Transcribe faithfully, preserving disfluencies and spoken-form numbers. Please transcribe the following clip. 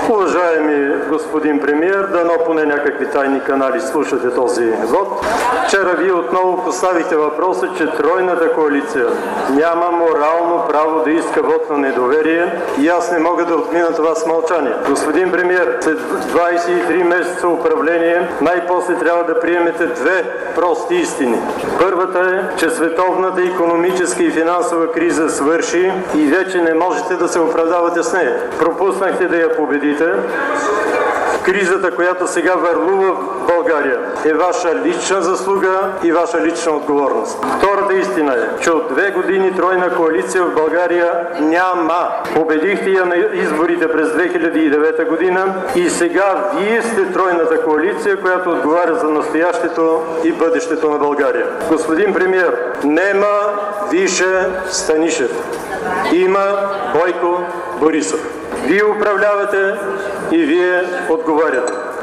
Уважаеми господин премиер, дано поне някакви тайни канали слушате този вод. Вчера вие отново поставихте въпроса, че тройната коалиция няма морално право да иска вод на недоверие и аз не мога да отмина това с мълчание. Господин премиер, след двадесет и три месеца управление най-после трябва да приемете две прости истини. Първата е, че световната икономическа и финансова криза свърши и вече не можете да се оправдавате с нея. Пропуснахте да я победите. Кризата, която сега върлува в България, е ваша лична заслуга и ваша лична отговорност. Втората истина е, че от две години тройна коалиция в България няма. Победихте я на изборите през две хиляди и девета година и сега вие сте тройната коалиция, която отговаря за настоящето и бъдещето на България. Господин премиер, нема Више Станишев. Има Бойко Борисов. Вие управлявате и вие отговаряте.